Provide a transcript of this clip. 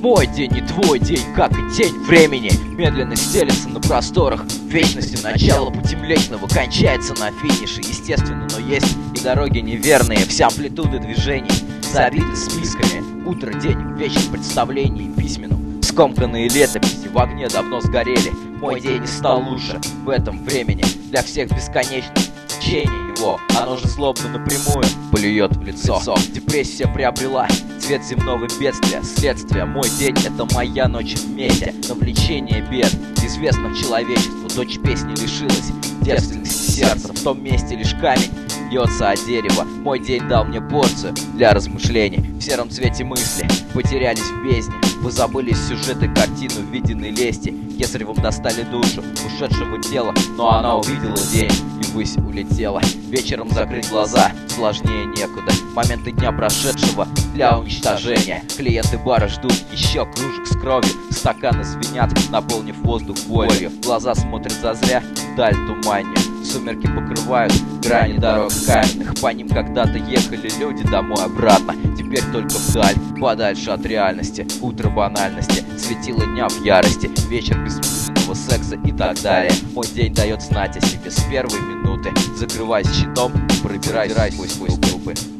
Мой день не твой день, как и тень времени, медленно стелется на просторах вечности. Начало пути Млечного кончается на финише, естественно, но есть и дороги неверные. Вся амплитуда движений забиты списками. Утро, день, вечер представлений письменным. Скомканные летописи в огне давно сгорели. Мой день не стал лучше в этом времени. Для всех бесконечных течение его, оно же злобно напрямую плюет в лицо. Депрессия приобрела цвет земного бедствия. Следствие: мой день — это моя ночь вместе. Навлечение бед, известных человечеству. Дочь песни лишилась девственности сердца. В том месте лишь камень льется от дерева. Мой день дал мне порцию для размышлений. В сером цвете мысли потерялись в бездне. Вы забыли сюжеты картины увиденной лести. Кесаревым достали душу ушедшего тела, но она увидела день и ввысь улетела. Вечером закрыть глаза сложнее некуда. Моменты дня прошедшего для уничтожения. Клиенты бара ждут еще кружек с кровью. Стаканы звенят, наполнив воздух болью. Глаза смотрят зазря, вдаль туманью. Сумерки покрывают грани дорог каменных. По ним когда-то ехали люди домой-обратно. Теперь только вдаль, подальше от реальности. Утро банальности, светило дня в ярости. Вечер бессмысленного секса и так далее. Мой день дает знать о себе с первой минуты. Закрываясь щитом, пробираясь сквозь трупы.